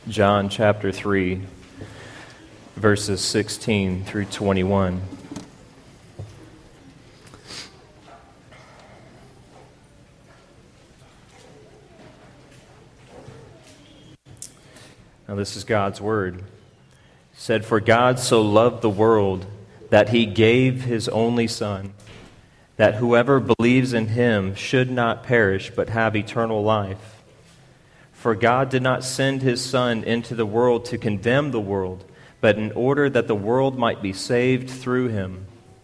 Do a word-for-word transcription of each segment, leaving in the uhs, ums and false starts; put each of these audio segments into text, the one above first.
John chapter three, verses sixteen through twenty-one. Now this is God's word. It said, "For God so loved the world that he gave his only Son, that whoever believes in him should not perish but have eternal life. For God did not send his Son into the world to condemn the world, but in order that the world might be saved through him.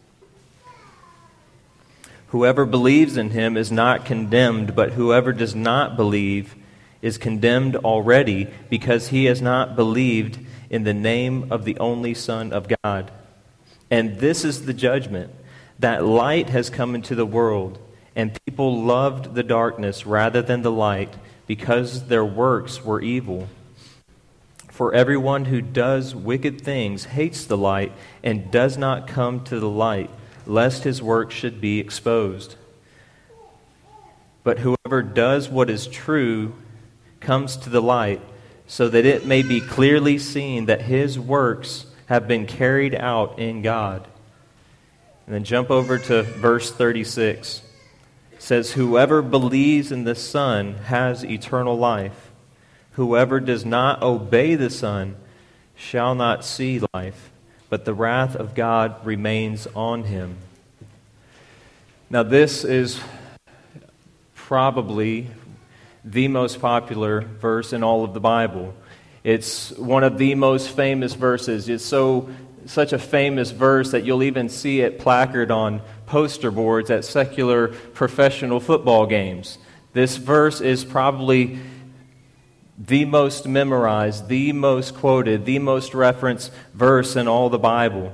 Whoever believes in him is not condemned, but whoever does not believe is condemned already, because he has not believed in the name of the only Son of God. And this is the judgment, that light has come into the world, and people loved the darkness rather than the light, because their works were evil. For everyone who does wicked things hates the light and does not come to the light, lest his work should be exposed. But whoever does what is true comes to the light, so that it may be clearly seen that his works have been carried out in God." And then jump over to verse thirty-six. It says, "Whoever believes in the Son has eternal life. Whoever does not obey the Son shall not see life, but the wrath of God remains on him." Now this is probably the most popular verse in all of the Bible. It's one of the most famous verses. It's so such a famous verse that you'll even see it placarded on poster boards at secular professional football games. This verse is probably the most memorized, the most quoted, the most referenced verse in all the Bible.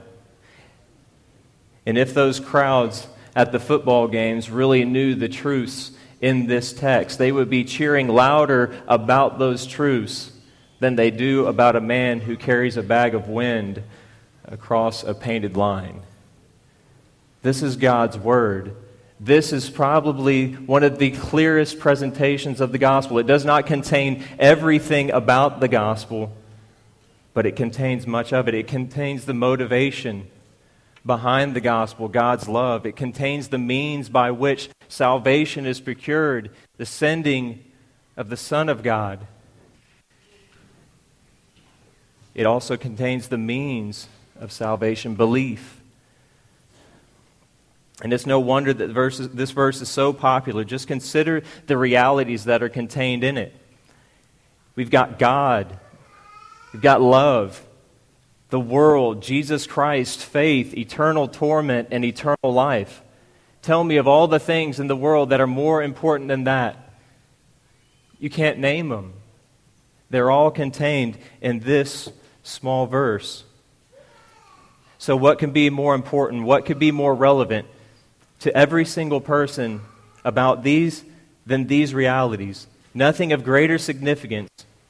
And if those crowds at the football games really knew the truths in this text, they would be cheering louder about those truths than they do about a man who carries a bag of wind across a painted line. This is God's Word. This is probably one of the clearest presentations of the gospel. It does not contain everything about the gospel, but it contains much of it. It contains the motivation behind the gospel, God's love. It contains the means by which salvation is procured, the sending of the Son of God. It also contains the means of salvation, belief. And it's no wonder that verse, this verse is so popular. Just consider the realities that are contained in it. We've got God. We've got love, the world, Jesus Christ, faith, eternal torment, and eternal life. Tell me of all the things in the world that are more important than that. You can't name them. They're all contained in this small verse. So what can be more important? What could be more relevant to every single person about these than these realities? Nothing of greater significance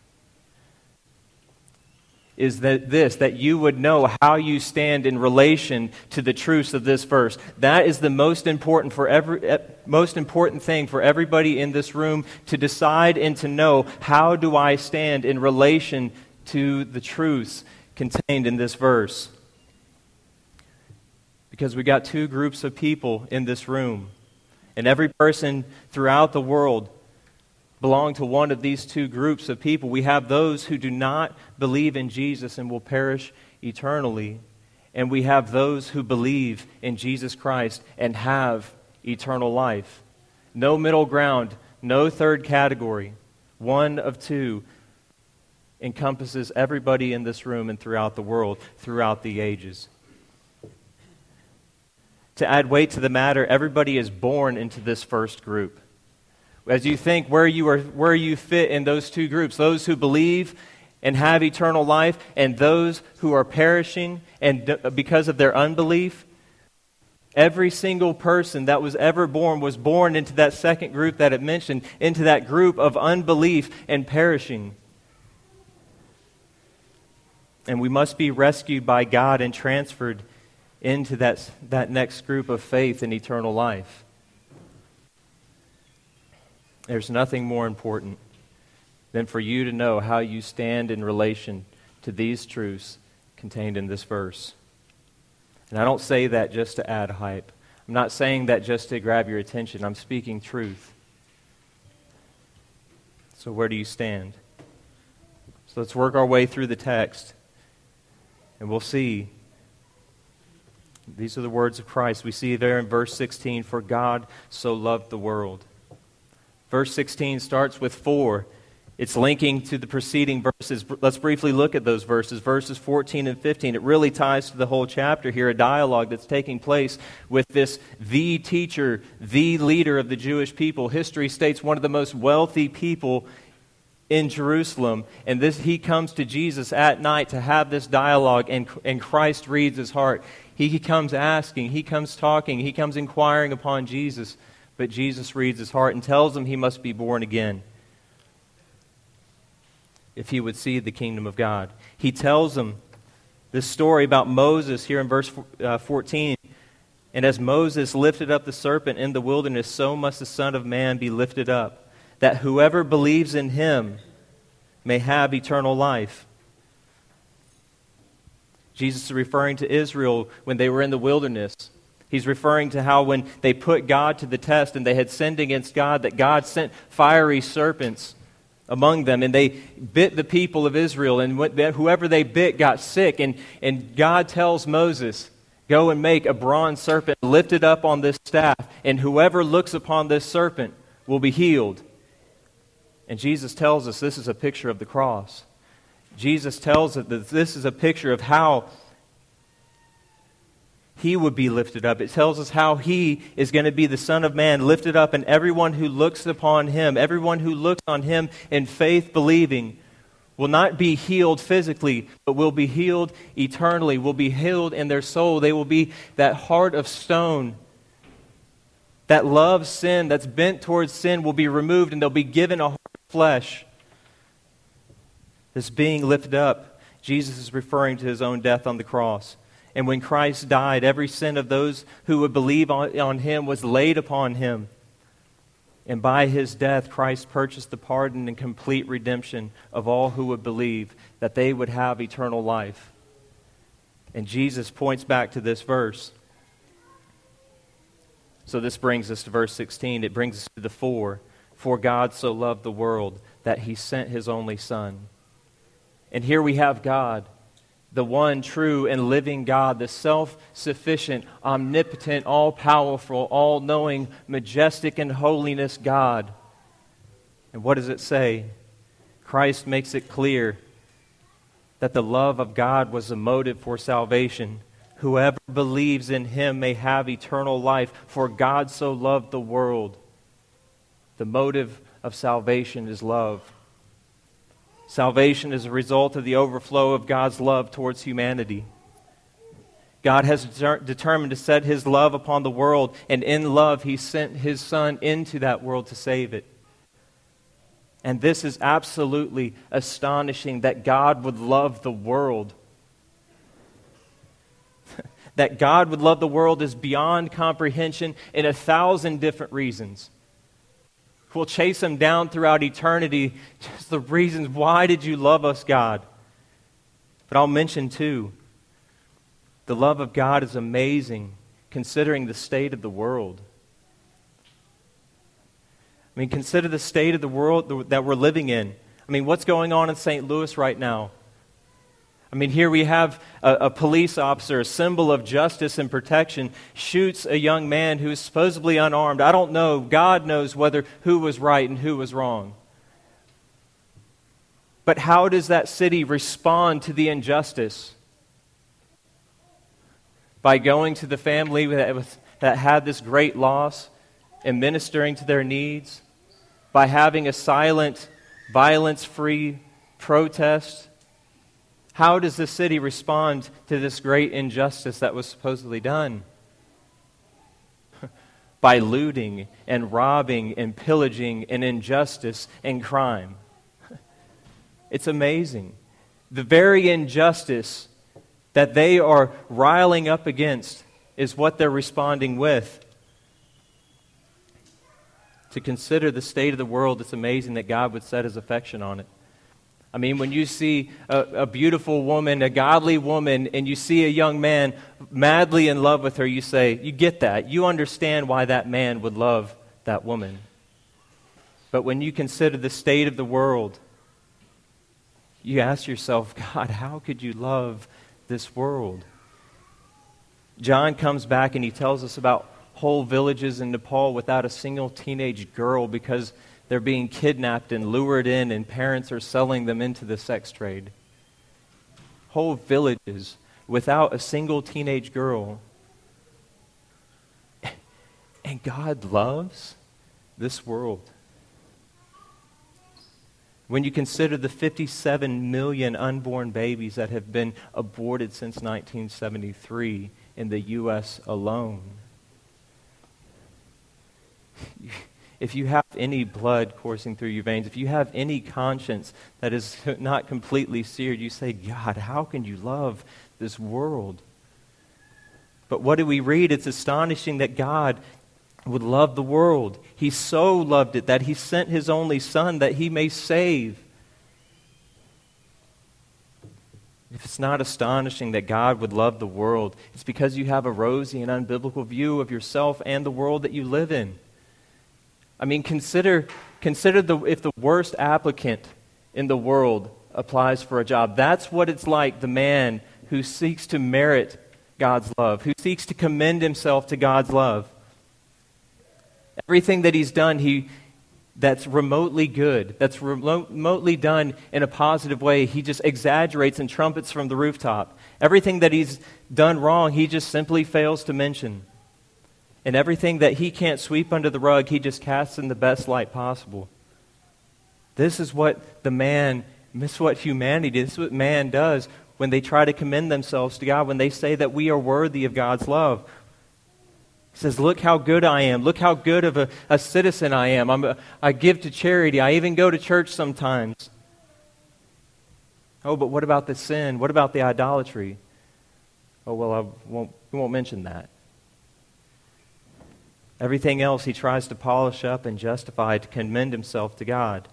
is that this, that you would know how you stand in relation to the truths of this verse. That is the most important for every most important thing for everybody in this room to decide and to know. How do I stand in relation to the truths contained in this verse? Because we got two groups of people in this room, and every person throughout the world belong to one of these two groups of people. We have those who do not believe in Jesus and will perish eternally, and we have those who believe in Jesus Christ and have eternal life. No middle ground, no third category. One of two encompasses everybody in this room and throughout the world, throughout the ages. To add weight to the matter, everybody is born into this first group. As you think where you are, where you fit in those two groups, those who believe and have eternal life, and those who are perishing and because of their unbelief, every single person that was ever born was born into that second group that it mentioned, into that group of unbelief and perishing. And we must be rescued by God and transferred into that, that next group of faith and eternal life. There's nothing more important than for you to know how you stand in relation to these truths contained in this verse. And I don't say that just to add hype. I'm not saying that just to grab your attention. I'm speaking truth. So where do you stand? So let's work our way through the text, and we'll see. These are the words of Christ. We see there in verse sixteen, for God so loved the world. Verse sixteen starts with for. It's linking to the preceding verses. Let's briefly look at those verses. Verses fourteen and fifteen. It really ties to the whole chapter here, a dialogue that's taking place with this the teacher, the leader of the Jewish people. History states one of the most wealthy people in Jerusalem. And this he comes to Jesus at night to have this dialogue, and, and Christ reads his heart. He, he comes asking, he comes talking, he comes inquiring upon Jesus. But Jesus reads his heart and tells him he must be born again if he would see the kingdom of God. He tells him this story about Moses here in verse fourteen. And as Moses lifted up the serpent in the wilderness, so must the Son of Man be lifted up, that whoever believes in him may have eternal life. Jesus is referring to Israel when they were in the wilderness. He's referring to how when they put God to the test and they had sinned against God, that God sent fiery serpents among them, and they bit the people of Israel, and whoever they bit got sick. And, and God tells Moses, go and make a bronze serpent, lift it up on this staff, and whoever looks upon this serpent will be healed. And Jesus tells us this is a picture of the cross. Jesus tells us that this is a picture of how he would be lifted up. It tells us how he is going to be the Son of Man lifted up, and everyone who looks upon him, everyone who looks on him in faith believing, will not be healed physically, but will be healed eternally, will be healed in their soul. They will be that heart of stone that loves sin, that's bent towards sin, will be removed, and they'll be given a heart of flesh. This being lifted up, Jesus is referring to his own death on the cross. And when Christ died, every sin of those who would believe on, on him was laid upon him. And by his death, Christ purchased the pardon and complete redemption of all who would believe, that they would have eternal life. And Jesus points back to this verse. So this brings us to verse sixteen. It brings us to the for. For God so loved the world that he sent his only Son. And here we have God, the one true and living God, the self-sufficient, omnipotent, all-powerful, all-knowing, majestic in holiness God. And what does it say? Christ makes it clear that the love of God was the motive for salvation. Whoever believes in him may have eternal life, for God so loved the world. The motive of salvation is love. Salvation is a result of the overflow of God's love towards humanity. God has de- determined to set his love upon the world, and in love he sent his Son into that world to save it. And this is absolutely astonishing, that God would love the world. That God would love the world is beyond comprehension in a thousand different reasons. We'll chase them down throughout eternity, just the reasons, why did you love us, God? But I'll mention too, the love of God is amazing considering the state of the world. I mean, consider the state of the world that we're living in. I mean, what's going on in Saint Louis right now? I mean, here we have a, a police officer, a symbol of justice and protection, shoots a young man who is supposedly unarmed. I don't know. God knows whether who was right and who was wrong. But how does that city respond to the injustice? By going to the family that, was, that had this great loss and ministering to their needs? By having a silent, violence-free protest? How does the city respond to this great injustice that was supposedly done? By looting and robbing and pillaging and injustice and crime. It's amazing. The very injustice that they are riling up against is what they're responding with. To consider the state of the world, it's amazing that God would set his affection on it. I mean, when you see a, a beautiful woman, a godly woman, and you see a young man madly in love with her, you say, you get that. You understand why that man would love that woman. But when you consider the state of the world, you ask yourself, God, how could you love this world? John comes back and he tells us about whole villages in Nepal without a single teenage girl because they're being kidnapped and lured in, and parents are selling them into the sex trade. Whole villages without a single teenage girl. And God loves this world. When you consider the fifty-seven million unborn babies that have been aborted since nineteen seventy-three in the U S alone, if you have any blood coursing through your veins, if you have any conscience that is not completely seared, you say, God, how can you love this world? But what do we read? It's astonishing that God would love the world. He so loved it that he sent his only Son that he may save. If it's not astonishing that God would love the world, it's because you have a rosy and unbiblical view of yourself and the world that you live in. I mean, consider consider the if the worst applicant in the world applies for a job. That's what it's like, the man who seeks to merit God's love, who seeks to commend himself to God's love. Everything that he's done, he that's remotely good, that's remote, remotely done in a positive way, he just exaggerates and trumpets from the rooftop. Everything that he's done wrong, he just simply fails to mention. And everything that he can't sweep under the rug, he just casts in the best light possible. This is what the man, this is what humanity, this is what man does when they try to commend themselves to God, when they say that we are worthy of God's love. He says, look how good I am. Look how good of a, a citizen I am. I'm a, I give to charity. I even go to church sometimes. Oh, but what about the sin? What about the idolatry? Oh, well, I won't, we won't mention that. Everything else he tries to polish up and justify to commend himself to God.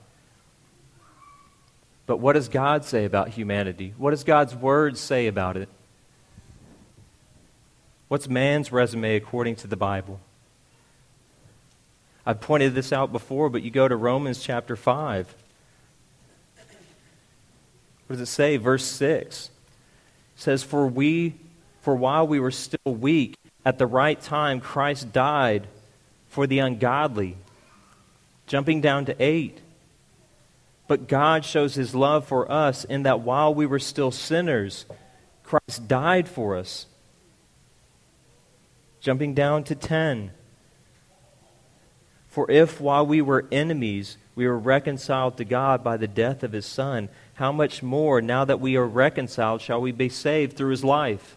But what does God say about humanity? What does God's Word say about it? What's man's resume according to the Bible? I've pointed this out before, but you go to Romans chapter five. What does it say? Verse six. It says, For we, for while we were still weak, at the right time Christ died for the ungodly. Jumping down to eight. But God shows his love for us in that while we were still sinners, Christ died for us. Jumping down to ten. For if while we were enemies, we were reconciled to God by the death of his Son, how much more, now that we are reconciled, shall we be saved through his life?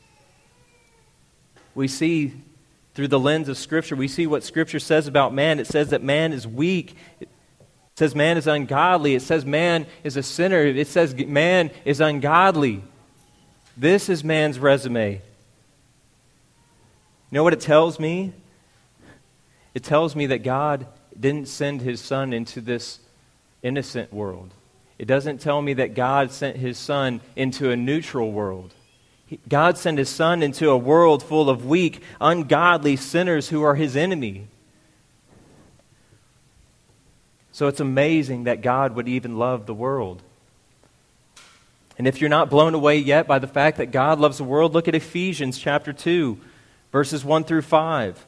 We see through the lens of Scripture, we see what Scripture says about man. It says that man is weak. It says man is ungodly. It says man is a sinner. It says man is ungodly. This is man's resume. You know what it tells me? It tells me that God didn't send his Son into this innocent world. It doesn't tell me that God sent his Son into a neutral world. God sent his Son into a world full of weak, ungodly sinners who are his enemy. So it's amazing that God would even love the world. And if you're not blown away yet by the fact that God loves the world, look at Ephesians chapter two. Verses one through five.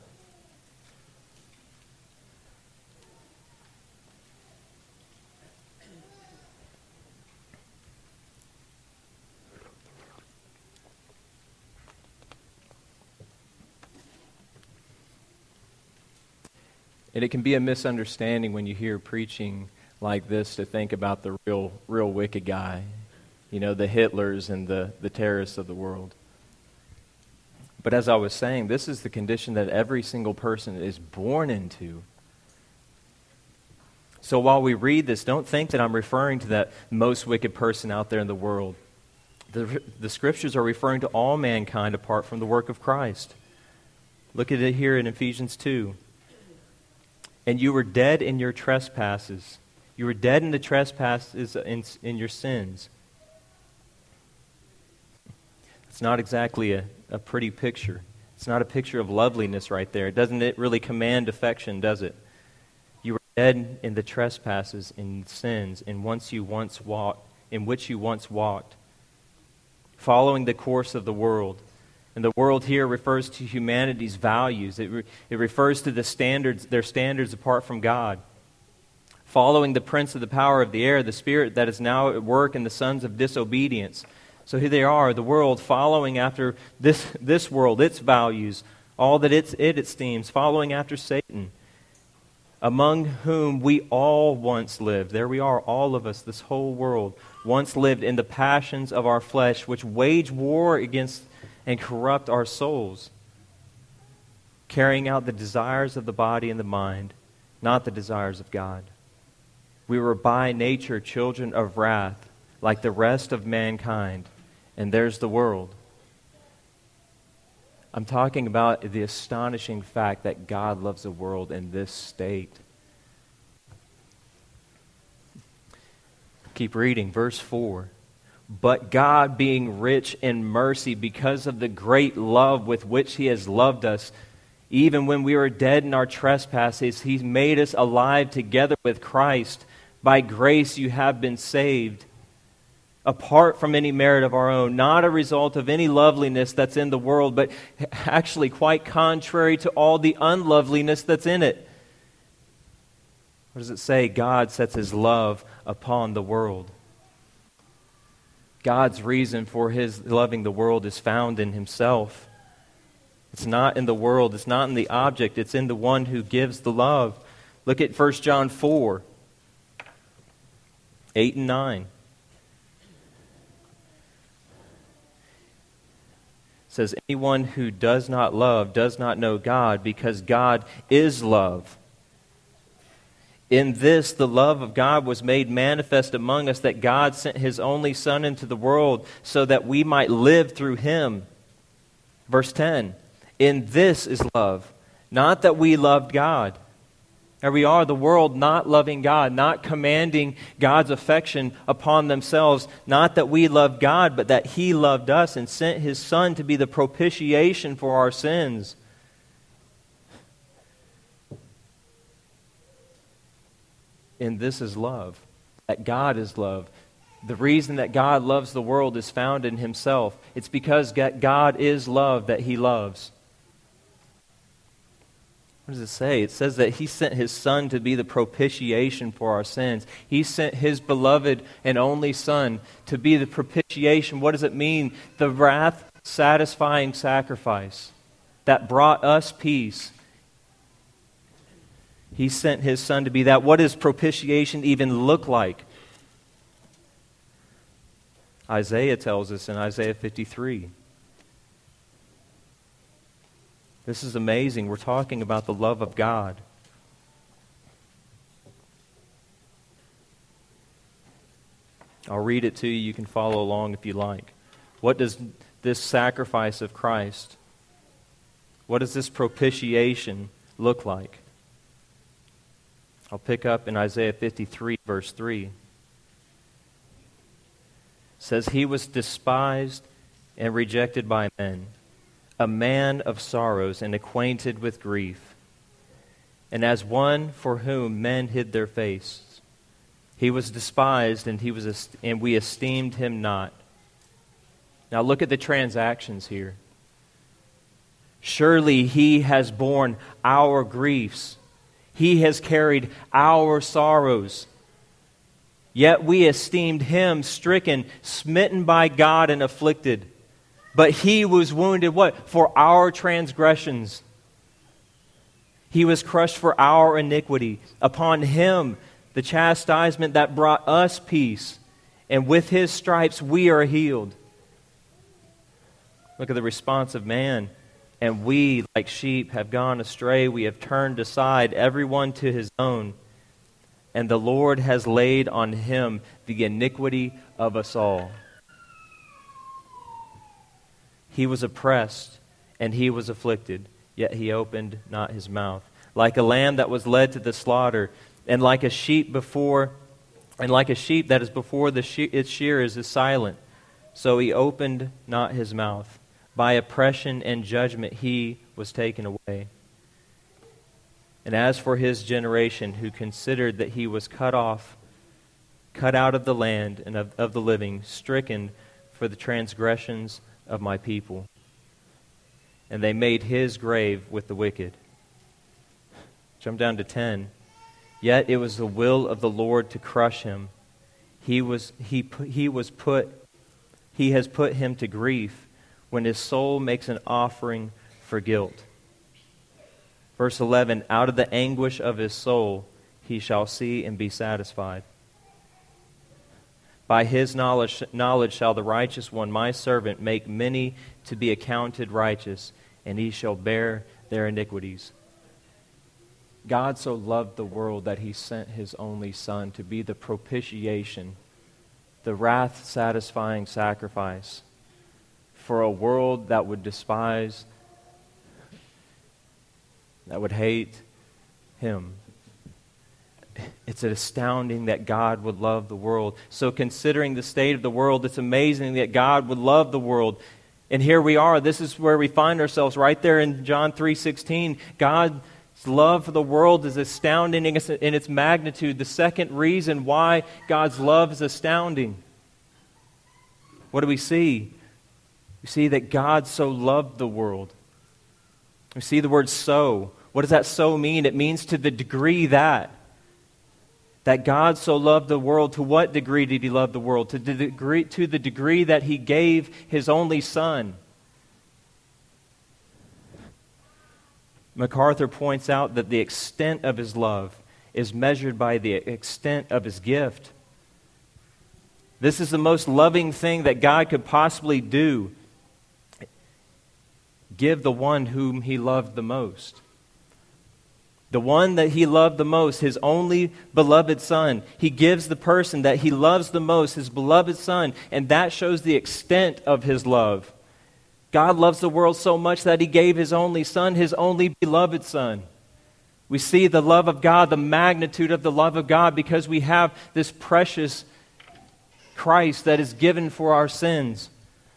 And it can be a misunderstanding when you hear preaching like this to think about the real, real wicked guy. You know, the Hitlers and the, the terrorists of the world. But as I was saying, this is the condition that every single person is born into. So while we read this, don't think that I'm referring to that most wicked person out there in the world. The, the Scriptures are referring to all mankind apart from the work of Christ. Look at it here in Ephesians two. and you were dead in your trespasses. You were dead in the trespasses in, in your sins. It's not exactly a, a pretty picture. It's not a picture of loveliness right there. Doesn't it really command affection, does it? You were dead in the trespasses and sins in once you once walked, in which you once walked, following the course of the world. And the world here refers to humanity's values. It, re- it refers to the standards, their standards apart from God. Following the prince of the power of the air, the spirit that is now at work in the sons of disobedience. So here they are, the world following after this, this world, its values, all that it's, it esteems, following after Satan, among whom we all once lived. There we are, all of us, this whole world, once lived in the passions of our flesh, which wage war against and corrupt our souls, carrying out the desires of the body and the mind, not the desires of God. We were by nature children of wrath, like the rest of mankind. And there's the world. I'm talking about the astonishing fact that God loves the world in this state. Keep reading, verse four. But God, being rich in mercy because of the great love with which He has loved us, even when we were dead in our trespasses, He's made us alive together with Christ. By grace you have been saved, apart from any merit of our own, not a result of any loveliness that's in the world, but actually quite contrary to all the unloveliness that's in it. What does it say? God sets His love upon the world. God's reason for His loving the world is found in Himself. It's not in the world, it's not in the object, it's in the one who gives the love. Look at First John four, eight and nine. It says, anyone who does not love does not know God, because God is love. In this, the love of God was made manifest among us, that God sent His only Son into the world so that we might live through Him. Verse ten, in this is love, not that we loved God. There we are, the world not loving God, not commanding God's affection upon themselves. Not that we loved God, but that He loved us and sent His Son to be the propitiation for our sins. And this is love, that God is love. The reason that God loves the world is found in Himself. It's because God is love that He loves. What does it say? It says that He sent His Son to be the propitiation for our sins. He sent His beloved and only Son to be the propitiation. What does it mean? The wrath-satisfying sacrifice that brought us peace. He sent His Son to be that. What does propitiation even look like? Isaiah tells us in Isaiah fifty-three. This is amazing. We're talking about the love of God. I'll read it to you. You can follow along if you like. What does this sacrifice of Christ, what does this propitiation look like? I'll pick up in Isaiah fifty-three, verse three. It says, He was despised and rejected by men, a man of sorrows and acquainted with grief. And as one for whom men hid their face, He was despised and he was est- and we esteemed Him not. Now look at the transactions here. Surely He has borne our griefs. He has carried our sorrows. Yet we esteemed Him stricken, smitten by God, and afflicted. But He was wounded, what? For our transgressions. He was crushed for our iniquity. Upon Him, the chastisement that brought us peace. And with His stripes we are healed. Look at the response of man. And we, like sheep, have gone astray. We have turned aside, everyone to his own. And the Lord has laid on Him the iniquity of us all. He was oppressed and He was afflicted, yet He opened not His mouth. like a lamb that was led to the slaughter, and like a sheep before, and like a sheep that is before the she- its shearers is silent. So he opened not his mouth. By oppression and judgment he was taken away. And as for his generation, who considered that he was cut off, cut out of the land and of, of the living, stricken for the transgressions of my people. And they made his grave with the wicked. Jump down to ten. Yet it was the will of the Lord to crush him. He was he put, he was put he has put him to grief when his soul makes an offering for guilt. Verse eleven, out of the anguish of his soul he shall see and be satisfied. By his knowledge, knowledge shall the righteous one, my servant, make many to be accounted righteous, and he shall bear their iniquities. God so loved the world that he sent his only Son to be the propitiation, the wrath-satisfying sacrifice for a world that would despise, that would hate him. It's astounding that God would love the world. So considering the state of the world, it's amazing that God would love the world. And here we are. This is where we find ourselves, right there in John three sixteen. God's love for the world is astounding in its magnitude. The second reason why God's love is astounding. What do we see? We see that God so loved the world. We see the word so. What does that so mean? It means to the degree that. That God so loved the world. To what degree did he love the world? To the degree, to the degree that he gave his only Son. MacArthur points out that the extent of his love is measured by the extent of his gift. This is the most loving thing that God could possibly do. Give the one whom he loved the most. The one that he loved the most, his only beloved Son. He gives the person that he loves the most, his beloved Son, and that shows the extent of his love. God loves the world so much that he gave his only Son, his only beloved Son. We see the love of God, the magnitude of the love of God, because we have this precious Christ that is given for our sins.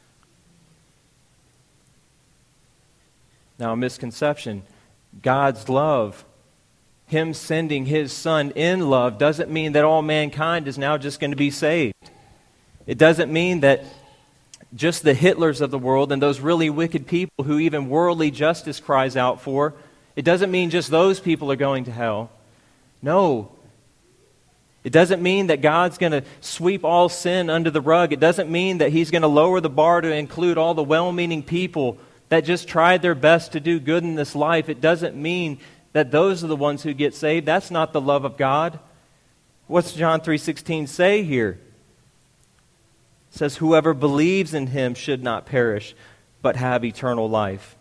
Now, a misconception. God's love, him sending his Son in love, doesn't mean that all mankind is now just going to be saved. It doesn't mean that just the Hitlers of the world and those really wicked people who even worldly justice cries out for, it doesn't mean just those people are going to hell. No. It doesn't mean that God's going to sweep all sin under the rug. It doesn't mean that he's going to lower the bar to include all the well-meaning people that just tried their best to do good in this life. It doesn't mean that those are the ones who get saved. That's not the love of God. What's John three sixteen say here? It says, whoever believes in him should not perish, but have eternal life.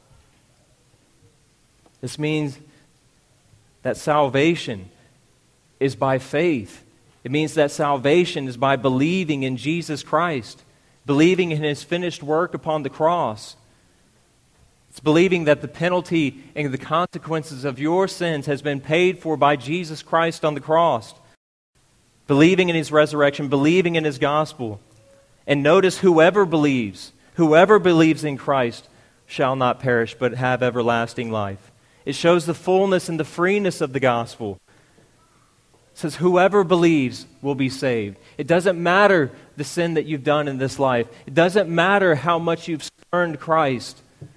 This means that salvation is by faith. It means that salvation is by believing in Jesus Christ, believing in his finished work upon the cross. It's believing that the penalty and the consequences of your sins has been paid for by Jesus Christ on the cross. Believing in his resurrection, believing in his gospel. And notice, whoever believes, whoever believes in Christ shall not perish, but have everlasting life. It shows the fullness and the freeness of the gospel. It says, whoever believes will be saved. It doesn't matter the sin that you've done in this life. It doesn't matter how much you've spurned Christ.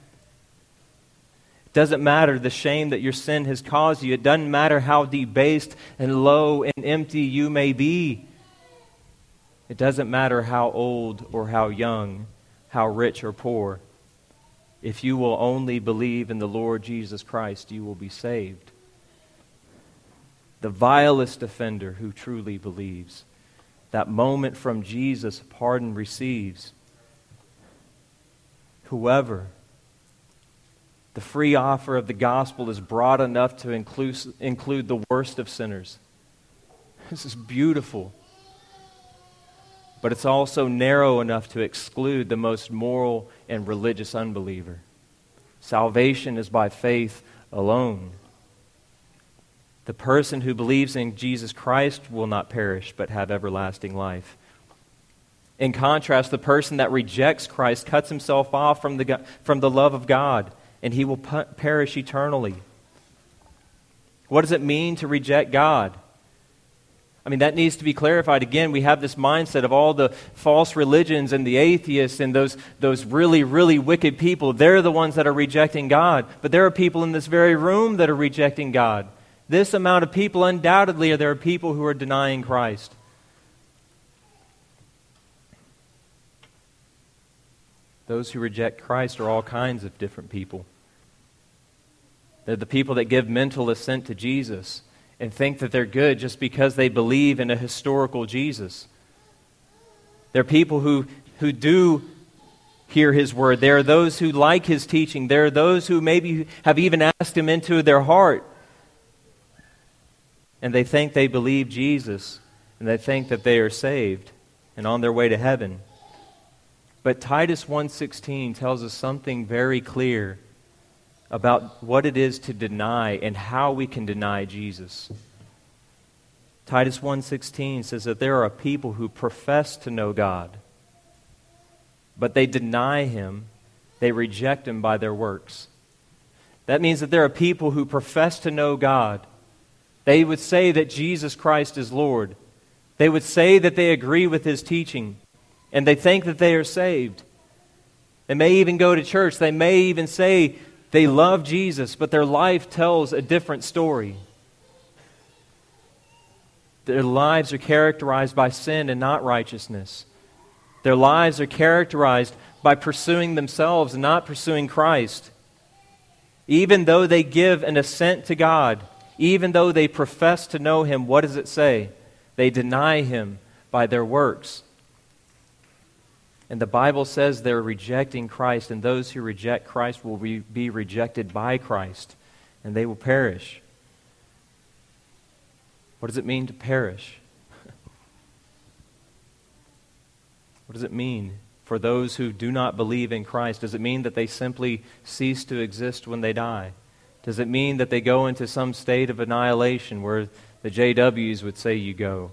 It doesn't matter the shame that your sin has caused you. It doesn't matter how debased and low and empty you may be. It doesn't matter how old or how young, how rich or poor. If you will only believe in the Lord Jesus Christ, you will be saved. The vilest offender who truly believes, that moment from Jesus, pardon receives. Whoever, the free offer of the gospel is broad enough to include, include the worst of sinners. This is beautiful. But it's also narrow enough to exclude the most moral and religious unbeliever. Salvation is by faith alone. The person who believes in Jesus Christ will not perish, but have everlasting life. In contrast, the person that rejects Christ cuts himself off from the, from the love of God, and he will perish eternally. What does it mean to reject God? I mean, that needs to be clarified. Again, we have this mindset of all the false religions and the atheists and those, those really, really wicked people. They're the ones that are rejecting God. But there are people in this very room that are rejecting God. This amount of people, undoubtedly, there are people who are denying Christ. Those who reject Christ are all kinds of different people. They're the people that give mental assent to Jesus and think that they're good just because they believe in a historical Jesus. They're people who, who do hear His word. There are those who like His teaching. There are those who maybe have even asked Him into their heart. And they think they believe Jesus, and they think that they are saved and on their way to heaven. But Titus one sixteen tells us something very clear about what it is to deny and how we can deny Jesus. Titus one sixteen says that there are people who profess to know God, but they deny Him, they reject Him by their works. That means that there are people who profess to know God. They would say that Jesus Christ is Lord. They would say that they agree with His teaching, and they think that they are saved. They may even go to church. They may even say they love Jesus, but their life tells a different story. Their lives are characterized by sin and not righteousness. Their lives are characterized by pursuing themselves and not pursuing Christ. Even though they give an assent to God, even though they profess to know Him, what does it say? They deny Him by their works. And the Bible says they're rejecting Christ, and those who reject Christ will re- be rejected by Christ, and they will perish. What does it mean to perish? What does it mean for those who do not believe in Christ? Does it mean that they simply cease to exist when they die? Does it mean that they go into some state of annihilation where the J Ws would say you go?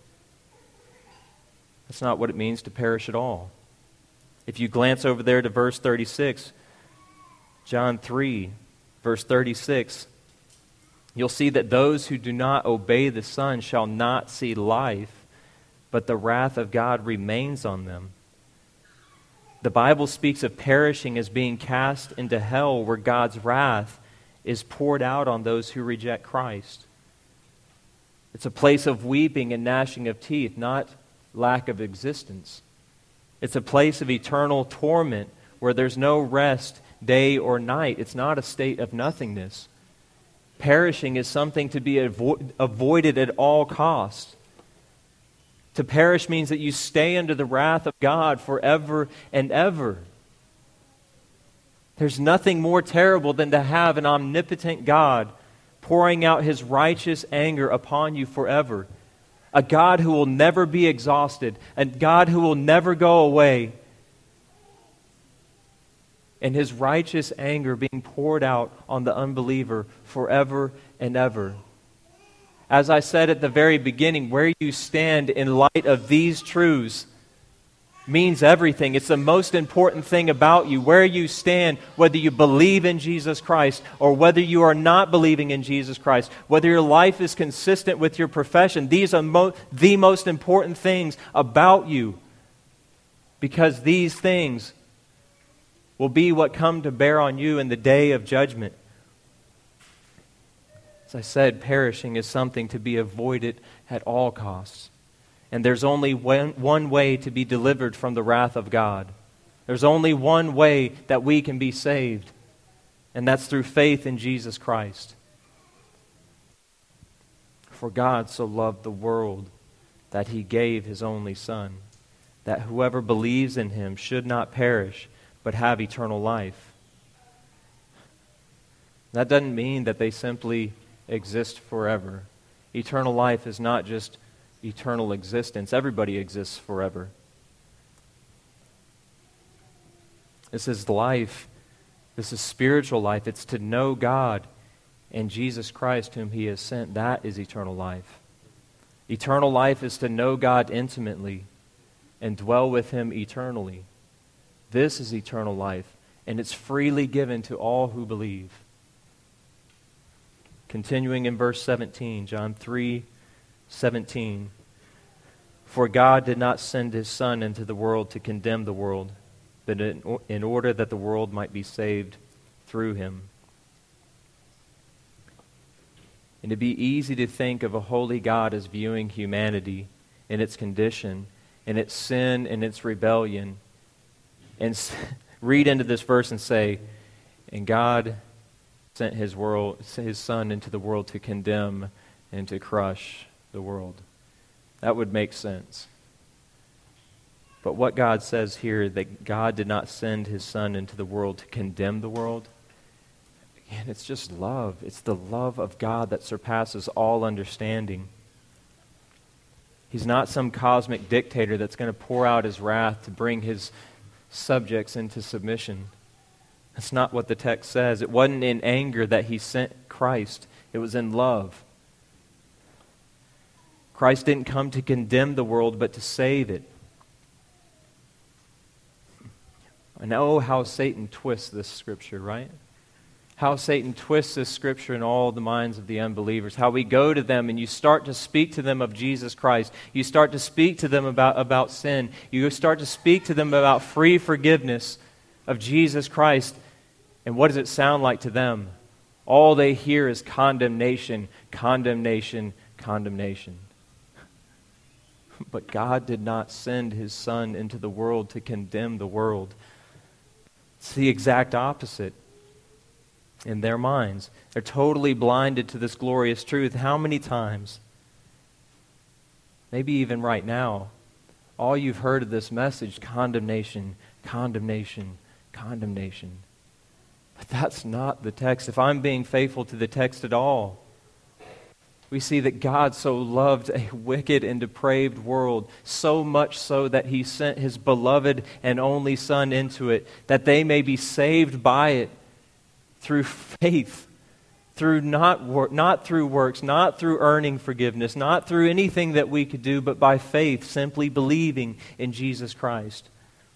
That's not what it means to perish at all. If you glance over there to verse thirty-six, John three, verse thirty-six, you'll see that those who do not obey the Son shall not see life, but the wrath of God remains on them. The Bible speaks of perishing as being cast into hell, where God's wrath is poured out on those who reject Christ. It's a place of weeping and gnashing of teeth, not lack of existence. It's a place of eternal torment where there's no rest day or night. It's not a state of nothingness. Perishing is something to be avo- avoided at all costs. To perish means that you stay under the wrath of God forever and ever. There's nothing more terrible than to have an omnipotent God pouring out His righteous anger upon you forever. A God who will never be exhausted. A God who will never go away. And His righteous anger being poured out on the unbeliever forever and ever. As I said at the very beginning, where you stand in light of these truths means everything. It's the most important thing about you. Where you stand, whether you believe in Jesus Christ or whether you are not believing in Jesus Christ, whether your life is consistent with your profession, these are mo- the most important things about you, because these things will be what come to bear on you in the day of judgment. As I said, perishing is something to be avoided at all costs. And there's only one, one way to be delivered from the wrath of God. There's only one way that we can be saved, and that's through faith in Jesus Christ. For God so loved the world that He gave His only Son, that whoever believes in Him should not perish, but have eternal life. That doesn't mean that they simply exist forever. Eternal life is not just eternal existence. Everybody exists forever. This is life. This is spiritual life. It's to know God and Jesus Christ whom he has sent, that is eternal life. Eternal life is to know God intimately and dwell with him eternally. This is eternal life, and it's freely given to all who believe. Continuing in verse seventeen, John three seventeen. For God did not send his Son into the world to condemn the world, but in, in order that the world might be saved through him. And it'd be easy to think of a holy God as viewing humanity in its condition, in its sin, and its rebellion, and read into this verse and say, and God sent his world, his Son into the world to condemn and to crush the world. That would make sense. But what God says here, that God did not send his Son into the world to condemn the world, again, it's just love. It's the love of God that surpasses all understanding. He's not some cosmic dictator that's going to pour out his wrath to bring his subjects into submission. That's not what the text says. It wasn't in anger that he sent Christ. It was in love. Christ didn't come to condemn the world, but to save it. I know how Satan twists this scripture, right? How Satan twists this scripture in all the minds of the unbelievers. How we go to them and you start to speak to them of Jesus Christ. You start to speak to them about, about sin. You start to speak to them about free forgiveness of Jesus Christ. And what does it sound like to them? All they hear is condemnation, condemnation, condemnation. But God did not send his Son into the world to condemn the world. It's the exact opposite in their minds. They're totally blinded to this glorious truth. How many times, maybe even right now, all you've heard of this message, condemnation, condemnation, condemnation. But that's not the text. If I'm being faithful to the text at all, we see that God so loved a wicked and depraved world, so much so that he sent his beloved and only Son into it, that they may be saved by it through faith, through not wor- not through works, not through earning forgiveness, not through anything that we could do, but by faith, simply believing in Jesus Christ.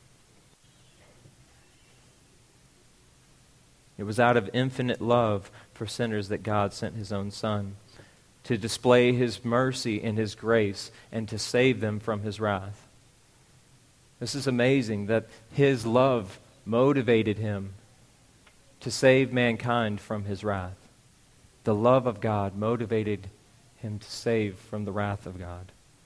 It was out of infinite love for sinners that God sent his own Son, to display his mercy and his grace and to save them from his wrath. This is amazing that his love motivated him to save mankind from his wrath. The love of God motivated him to save from the wrath of God.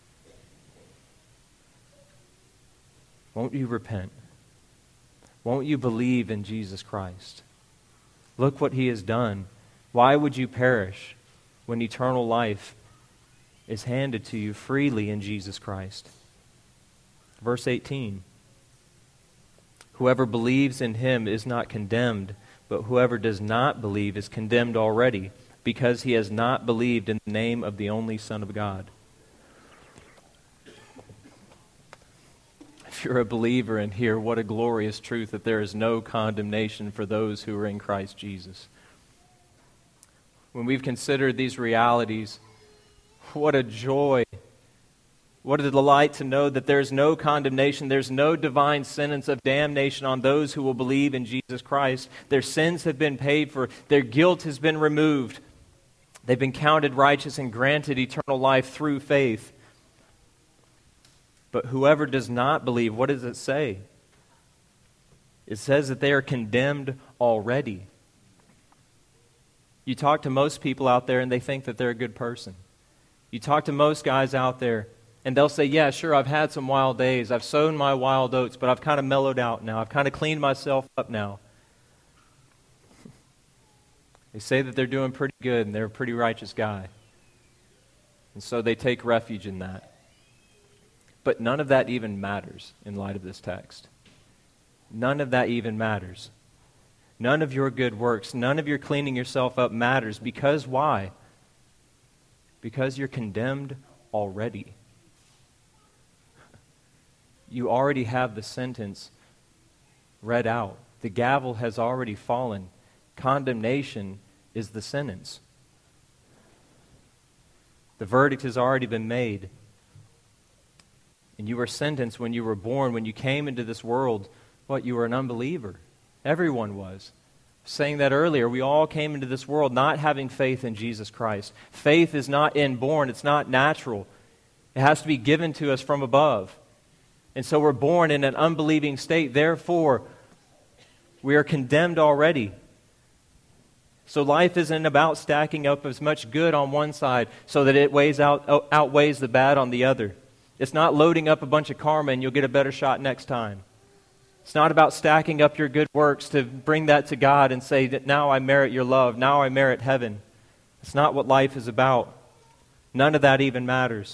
Won't you repent? Won't you believe in Jesus Christ? Look what he has done. Why would you perish when eternal life is handed to you freely in Jesus Christ? Verse eighteen. Whoever believes in him is not condemned, but whoever does not believe is condemned already, because he has not believed in the name of the only Son of God. If you're a believer in here, what a glorious truth that there is no condemnation for those who are in Christ Jesus. When we've considered these realities, what a joy, what a delight to know that there's no condemnation, there's no divine sentence of damnation on those who will believe in Jesus Christ. Their sins have been paid for, their guilt has been removed. They've been counted righteous and granted eternal life through faith. But whoever does not believe, what does it say? It says that they are condemned already. You talk to most people out there and they think that they're a good person. You talk to most guys out there and they'll say, yeah, sure, I've had some wild days. I've sown my wild oats, but I've kind of mellowed out now. I've kind of cleaned myself up now. They say that they're doing pretty good and they're a pretty righteous guy. And so they take refuge in that. But none of that even matters in light of this text. None of that even matters. None of your good works, none of your cleaning yourself up matters. Because why? Because you're condemned already. You already have the sentence read out. The gavel has already fallen. Condemnation is the sentence. The verdict has already been made. And you were sentenced when you were born, when you came into this world, what, you were an unbeliever. Everyone was. Saying that earlier, we all came into this world not having faith in Jesus Christ. Faith is not inborn, it's not natural. It has to be given to us from above. And so we're born in an unbelieving state. Therefore, we are condemned already. So life isn't about stacking up as much good on one side so that it weighs out, outweighs the bad on the other. It's not loading up a bunch of karma and you'll get a better shot next time. It's not about stacking up your good works to bring that to God and say that now I merit your love, now I merit heaven. It's not what life is about. None of that even matters.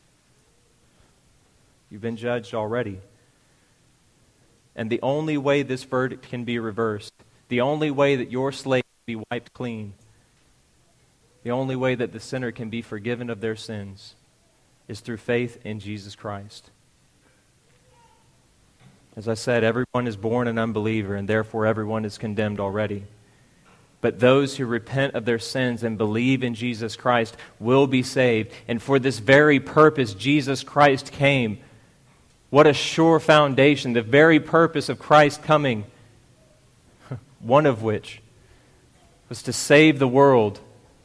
You've been judged already. And the only way this verdict can be reversed, the only way that your slate can be wiped clean, the only way that the sinner can be forgiven of their sins is through faith in Jesus Christ. As I said, everyone is born an unbeliever, and therefore everyone is condemned already. But those who repent of their sins and believe in Jesus Christ will be saved. And for this very purpose, Jesus Christ came. What a sure foundation, the very purpose of Christ coming, one of which was to save the world.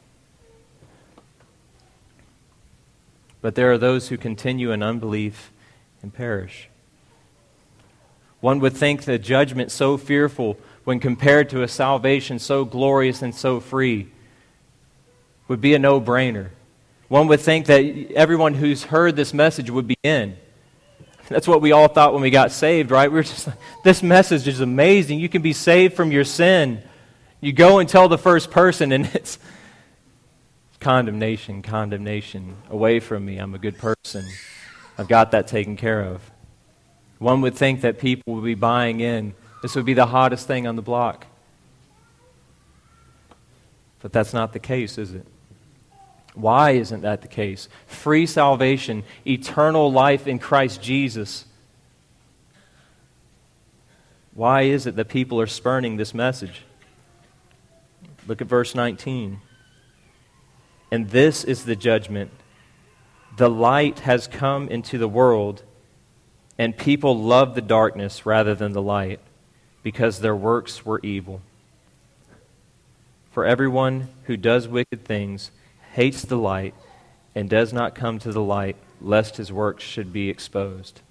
But there are those who continue in unbelief and perish. One would think that judgment so fearful when compared to a salvation so glorious and so free would be a no-brainer. One would think that everyone who's heard this message would be in. That's what we all thought when we got saved, right? We were just like, this message is amazing. You can be saved from your sin. You go and tell the first person and it's condemnation, condemnation. Away from me, I'm a good person. I've got that taken care of. One would think that people would be buying in. This would be the hottest thing on the block. But that's not the case, is it? Why isn't that the case? Free salvation, eternal life in Christ Jesus. Why is it that people are spurning this message? Look at verse nineteen. And this is the judgment. The light has come into the world, and people love the darkness rather than the light, because their works were evil. For everyone who does wicked things hates the light and does not come to the light, lest his works should be exposed.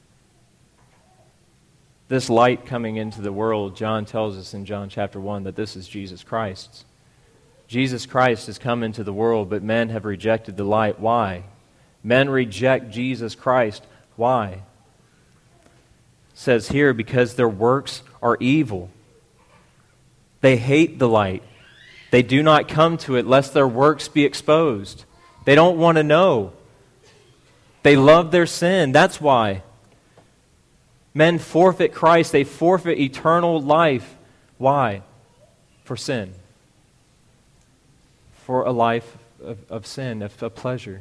This light coming into the world, John tells us in John chapter one that this is Jesus Christ's. Jesus Christ has come into the world, but men have rejected the light. Why? Men reject Jesus Christ. Why? It says here, because their works are evil. They hate the light. They do not come to it lest their works be exposed. They don't want to know. They love their sin. That's why. Men forfeit Christ. They forfeit eternal life. Why? For sin. For a life of, of sin, of, of pleasure.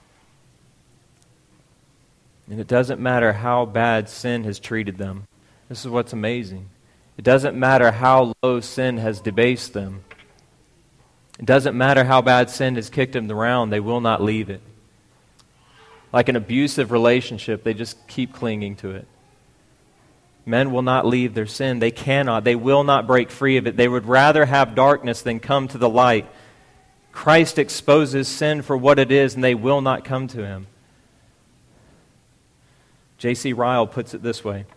And it doesn't matter how bad sin has treated them. This is what's amazing. It doesn't matter how low sin has debased them. It doesn't matter how bad sin has kicked them around, they will not leave it. Like an abusive relationship, they just keep clinging to it. Men will not leave their sin. They cannot. They will not break free of it. They would rather have darkness than come to the light. Christ exposes sin for what it is, and they will not come to Him. J C Ryle puts it this way.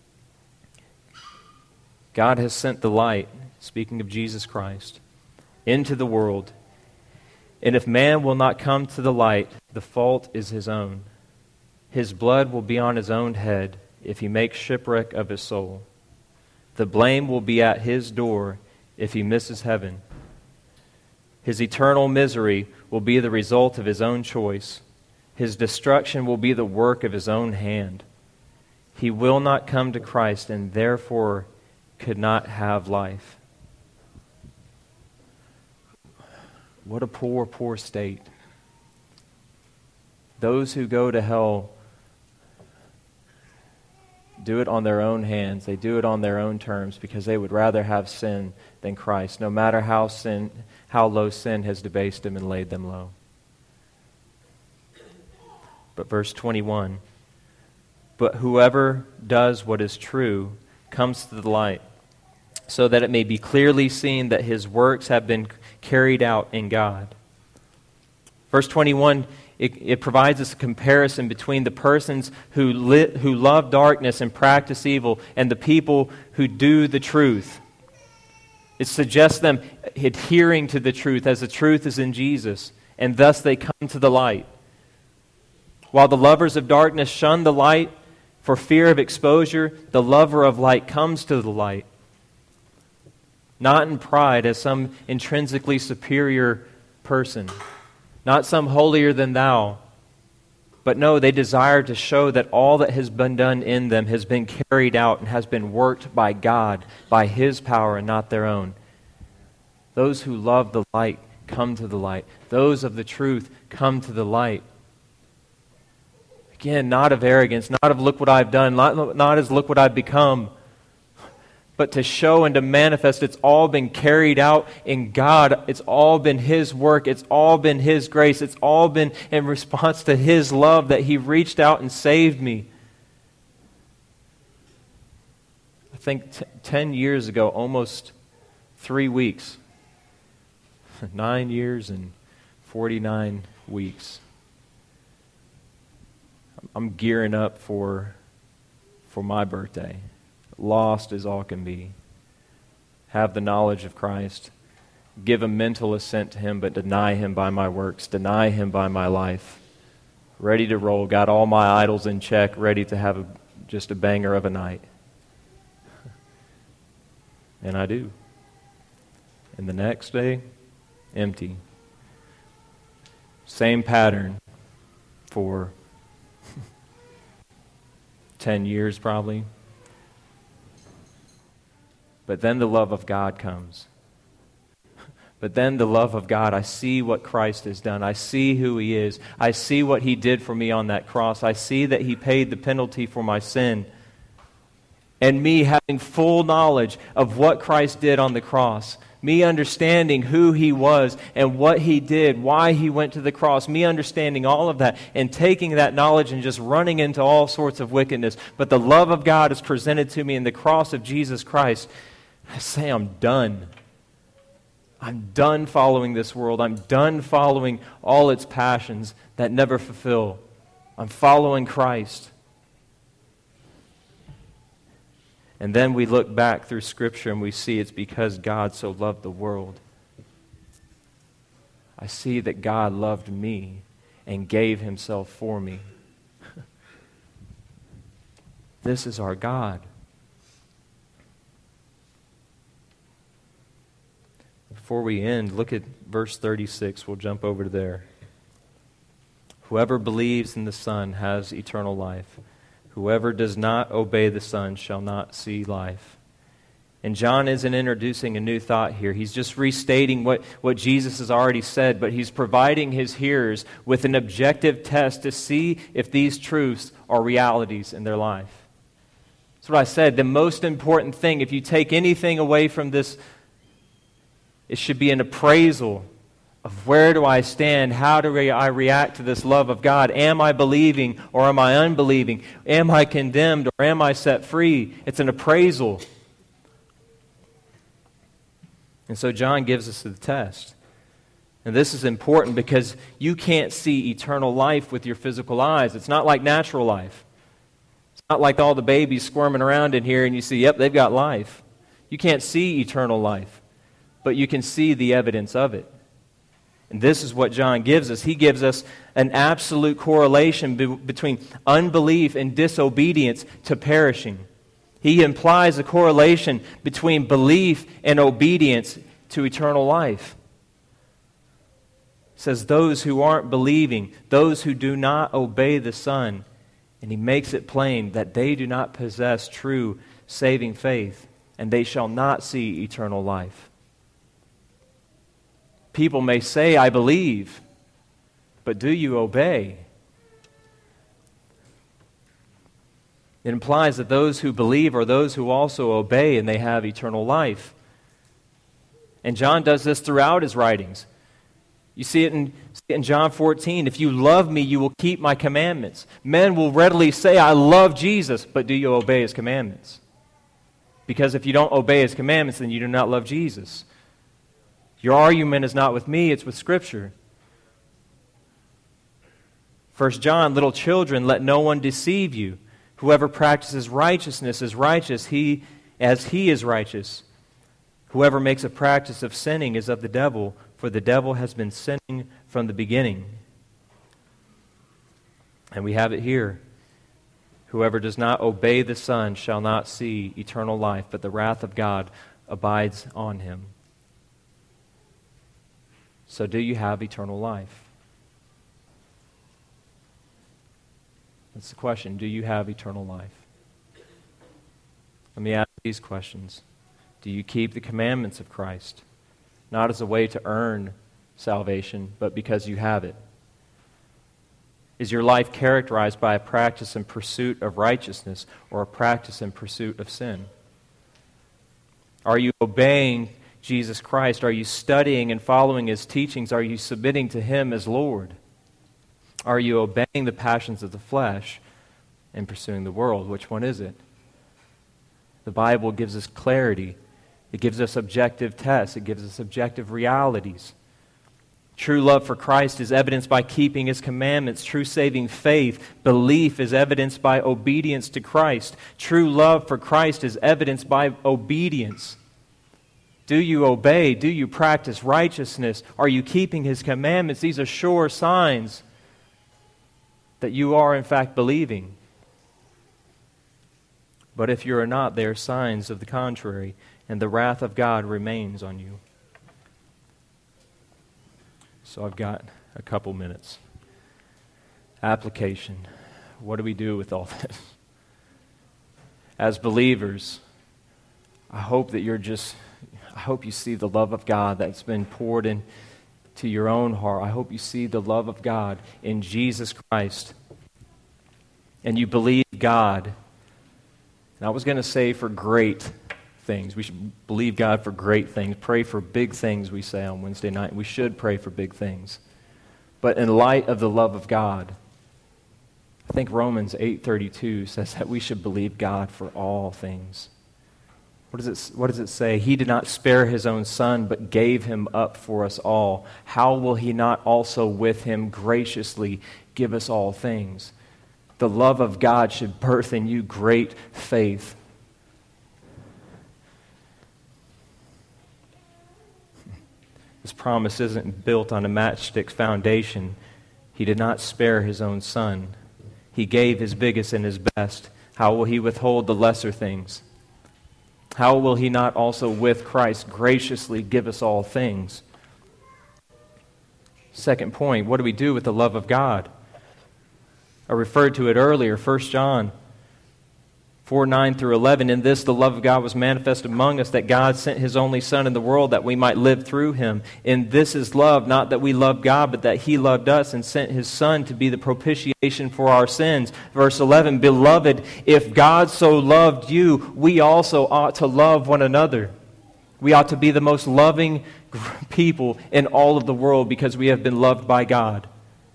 God has sent the light, speaking of Jesus Christ, into the world. And if man will not come to the light, the fault is his own. His blood will be on his own head if he makes shipwreck of his soul. The blame will be at his door if he misses heaven. His eternal misery will be the result of his own choice. His destruction will be the work of his own hand. He will not come to Christ and therefore could not have life. What a poor, poor state. Those who go to hell do it on their own hands. They do it on their own terms because they would rather have sin than Christ, no matter how sin, how low sin has debased them and laid them low. But verse twenty-one, but whoever does what is true comes to the light, so that it may be clearly seen that his works have been carried out in God. Verse twenty-one, it, it provides us a comparison between the persons who, lit, who love darkness and practice evil and the people who do the truth. It suggests them adhering to the truth as the truth is in Jesus, and thus they come to the light. While the lovers of darkness shun the light for fear of exposure, the lover of light comes to the light. Not in pride as some intrinsically superior person, not some holier than thou, but no, they desire to show that all that has been done in them has been carried out and has been worked by God, by His power and not their own. Those who love the light come to the light. Those of the truth come to the light. Again, not of arrogance, not of look what I've done, not, not as look what I've become, but to show and to manifest it's all been carried out in God. It's all been His work. It's all been His grace. It's all been in response to His love that He reached out and saved me. I think t- ten years ago, almost three weeks, nine years and forty-nine weeks, I'm gearing up for, for my birthday. Lost as all can be. Have the knowledge of Christ. Give a mental assent to Him, but deny Him by my works. Deny Him by my life. Ready to roll. Got all my idols in check. Ready to have a, just a banger of a night. And I do. And the next day, empty. Same pattern for ten years probably. But then the love of God comes. But then the love of God, I see what Christ has done. I see who He is. I see what He did for me on that cross. I see that He paid the penalty for my sin. And me having full knowledge of what Christ did on the cross, me understanding who He was and what He did, why He went to the cross, me understanding all of that and taking that knowledge and just running into all sorts of wickedness. But the love of God is presented to me in the cross of Jesus Christ. I say I'm done. I'm done following this world. I'm done following all its passions that never fulfill. I'm following Christ. And then we look back through Scripture and we see it's because God so loved the world. I see that God loved me and gave Himself for me. This is our God. Before we end, look at verse thirty-six. We'll jump over to there. Whoever believes in the Son has eternal life. Whoever does not obey the Son shall not see life. And John isn't introducing a new thought here. He's just restating what, what Jesus has already said, but he's providing his hearers with an objective test to see if these truths are realities in their life. That's what I said. The most important thing, if you take anything away from this, it should be an appraisal of where do I stand? How do I react to this love of God? Am I believing or am I unbelieving? Am I condemned or am I set free? It's an appraisal. And so John gives us the test. And this is important because you can't see eternal life with your physical eyes. It's not like natural life. It's not like all the babies squirming around in here and you see, yep, they've got life. You can't see eternal life, but you can see the evidence of it. And this is what John gives us. He gives us an absolute correlation be- between unbelief and disobedience to perishing. He implies a correlation between belief and obedience to eternal life. He says those who aren't believing, those who do not obey the Son, and he makes it plain that they do not possess true saving faith, and they shall not see eternal life. People may say, I believe, but do you obey? It implies that those who believe are those who also obey and they have eternal life. And John does this throughout his writings. You see it in, see it in John fourteen. If you love me, you will keep my commandments. Men will readily say, I love Jesus, but do you obey his commandments? Because if you don't obey his commandments, then you do not love Jesus. Your argument is not with me, it's with Scripture. First John, little children, let no one deceive you. Whoever practices righteousness is righteous, he as he is righteous. Whoever makes a practice of sinning is of the devil, for the devil has been sinning from the beginning. And we have it here. Whoever does not obey the Son shall not see eternal life, but the wrath of God abides on him. So do you have eternal life? That's the question. Do you have eternal life? Let me ask these questions. Do you keep the commandments of Christ? Not as a way to earn salvation, but because you have it. Is your life characterized by a practice and pursuit of righteousness or a practice and pursuit of sin? Are you obeying Jesus Christ? Are you studying and following his teachings? Are you submitting to him as Lord? Are you obeying the passions of the flesh and pursuing the world? Which one is it? The Bible gives us clarity. It gives us objective tests. It gives us objective realities. True love for Christ is evidenced by keeping his commandments. True saving faith, belief, is evidenced by obedience to Christ. True love for Christ is evidenced by obedience. Do you obey? Do you practice righteousness? Are you keeping his commandments? These are sure signs that you are in fact believing. But if you are not, they are signs of the contrary, and the wrath of God remains on you. So I've got a couple minutes. Application. What do we do with all this? As believers, I hope that you're just, I hope you see the love of God that's been poured in to your own heart. I hope you see the love of God in Jesus Christ. And you believe God. And I was going to say for great things. We should believe God for great things. Pray for big things, we say on Wednesday night. We should pray for big things. But in light of the love of God, I think Romans eight thirty-two says that we should believe God for all things. What does it, what does it say? He did not spare his own Son, but gave him up for us all. How will he not also with him graciously give us all things? The love of God should birth in you great faith. This promise isn't built on a matchstick foundation. He did not spare his own Son. He gave his biggest and his best. How will he withhold the lesser things? How will he not also with Christ graciously give us all things? Second point, what do we do with the love of God? I referred to it earlier, First John four, nine through eleven. In this the love of God was manifest among us, that God sent his only Son in the world that we might live through him. And this is love, not that we loved God, but that he loved us and sent his Son to be the propitiation for our sins. Verse eleven, Beloved, if God so loved you, we also ought to love one another. We ought to be the most loving people in all of the world because we have been loved by God.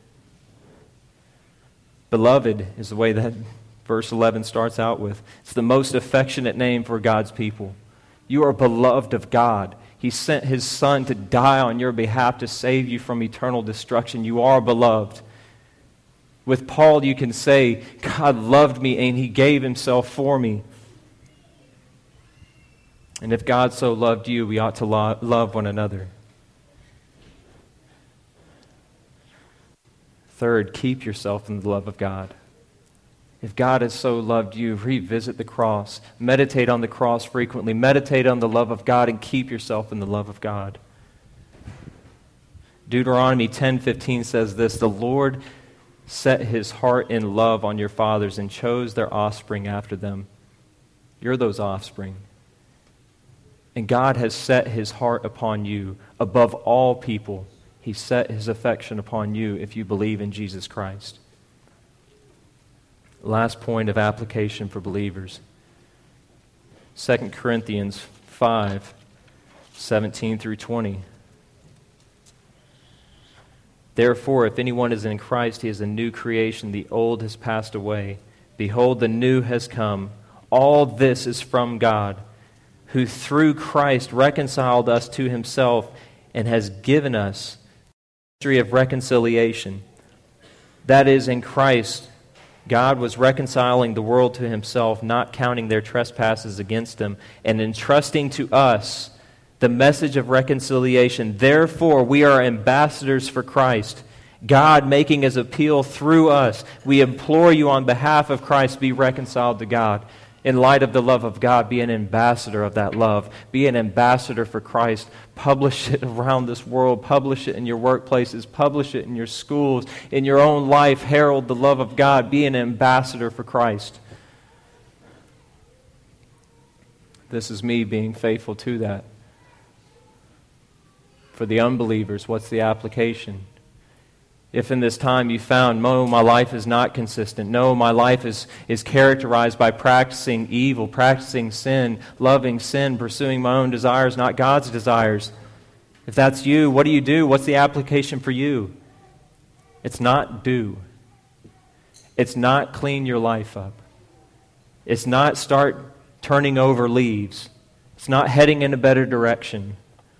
Beloved is the way that verse eleven starts out with. It's the most affectionate name for God's people. You are beloved of God. He sent his Son to die on your behalf to save you from eternal destruction. You are beloved. With Paul, you can say, God loved me and he gave himself for me. And if God so loved you, we ought to lo- love one another. Third, keep yourself in the love of God. If God has so loved you, revisit the cross. Meditate on the cross frequently. Meditate on the love of God and keep yourself in the love of God. Deuteronomy ten fifteen says this, The Lord set his heart in love on your fathers and chose their offspring after them. You're those offspring. And God has set his heart upon you above all people. He set his affection upon you if you believe in Jesus Christ. Last point of application for believers. Second Corinthians five, seventeen through twenty. Therefore, if anyone is in Christ, he is a new creation. The old has passed away. Behold, the new has come. All this is from God, who through Christ reconciled us to himself and has given us the ministry of reconciliation. That is, in Christ, God was reconciling the world to himself, not counting their trespasses against them, and entrusting to us the message of reconciliation. Therefore, we are ambassadors for Christ, God making his appeal through us. We implore you on behalf of Christ, be reconciled to God. In light of the love of God, be an ambassador of that love. Be an ambassador for Christ. Publish it around this world. Publish it in your workplaces. Publish it in your schools. In your own life, herald the love of God. Be an ambassador for Christ. This is me being faithful to that. For the unbelievers, what's the application? If in this time you found, no, my life is not consistent. No, my life is, is characterized by practicing evil, practicing sin, loving sin, pursuing my own desires, not God's desires. If that's you, what do you do? What's the application for you? It's not do. It's not clean your life up. It's not start turning over leaves. It's not heading in a better direction.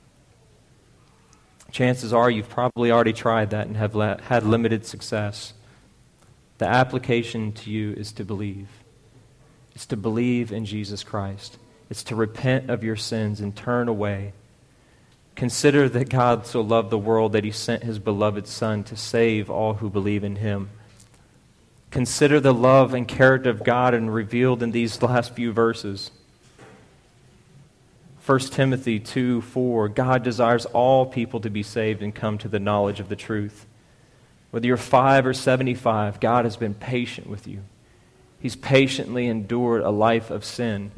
Chances are you've probably already tried that and have la- had limited success. The application to you is to believe. It's to believe in Jesus Christ. It's to repent of your sins and turn away. Consider that God so loved the world that he sent his beloved Son to save all who believe in him. Consider the love and character of God and revealed in these last few verses. First Timothy two four, God desires all people to be saved and come to the knowledge of the truth. Whether you're five or seventy-five, God has been patient with you. He's patiently endured a life of sin.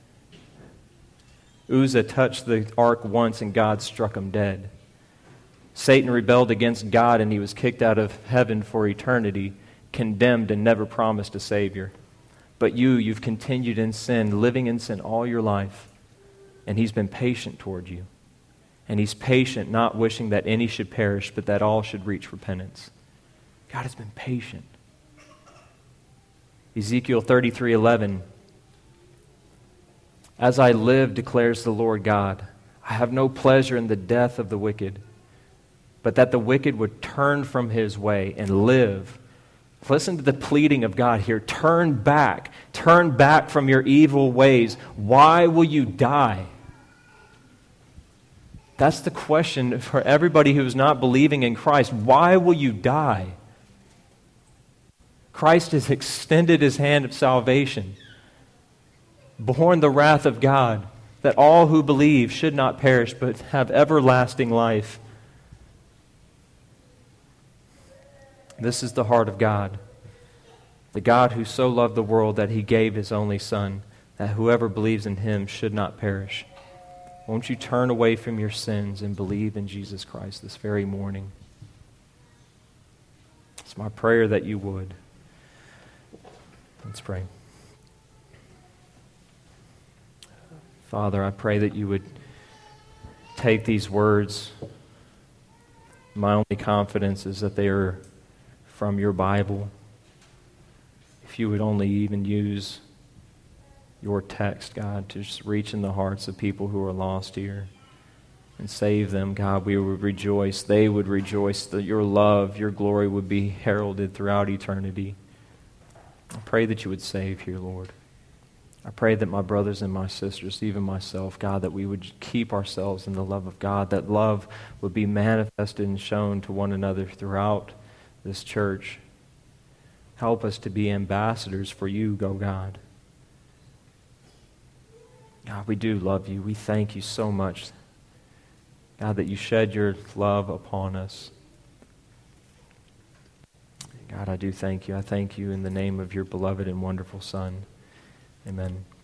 Uzzah touched the ark once and God struck him dead. Satan rebelled against God and he was kicked out of heaven for eternity, condemned and never promised a Savior. But you, you've continued in sin, living in sin all your life. And he's been patient toward you. And he's patient, not wishing that any should perish, but that all should reach repentance. God has been patient. Ezekiel thirty-three eleven. As I live, declares the Lord God, I have no pleasure in the death of the wicked, but that the wicked would turn from his way and live. Listen to the pleading of God here. Turn back. Turn back from your evil ways. Why will you die? That's the question for everybody who is not believing in Christ. Why will you die? Christ has extended his hand of salvation, borne the wrath of God, that all who believe should not perish but have everlasting life. This is the heart of God, the God who so loved the world that he gave his only Son, that whoever believes in him should not perish. Won't you turn away from your sins and believe in Jesus Christ this very morning? It's my prayer that you would. Let's pray. Father, I pray that you would take these words. My only confidence is that they are from your Bible. If you would only even use your text, God, to just reach in the hearts of people who are lost here and save them, God, we would rejoice. They would rejoice that your love, your glory would be heralded throughout eternity. I pray that you would save here, Lord. I pray that my brothers and my sisters, even myself, God, that we would keep ourselves in the love of God, that love would be manifested and shown to one another throughout this church. Help us to be ambassadors for you, go God. God, we do love you. We thank you so much, God, that you shed your love upon us. God, I do thank you. I thank you in the name of your beloved and wonderful Son. Amen.